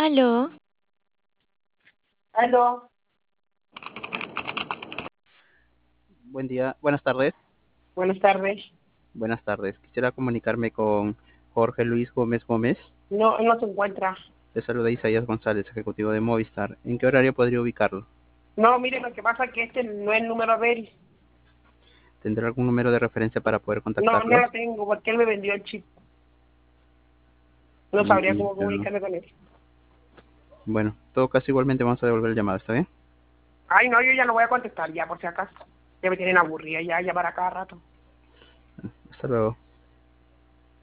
Aló, Aló, Buen día, buenas tardes. buenas tardes. Buenas tardes. Quisiera comunicarme con Jorge Luis Gómez Gómez. No, él no se encuentra. Le saluda Isaías González, ejecutivo de Movistar. ¿En qué horario podría ubicarlo? No, mire, lo que pasa es que este no es el número de él. ¿Tendrá algún número de referencia para poder No, no contactarlo? lo tengo porque él me vendió el chip. No sabría cómo Entiendo. comunicarme con él. Bueno, en todo caso igualmente vamos a devolver el llamado, ¿está bien? Ay, no, yo ya no voy a contestar ya, por si acaso. Ya me tienen aburrida ya llamar a cada rato. Hasta luego.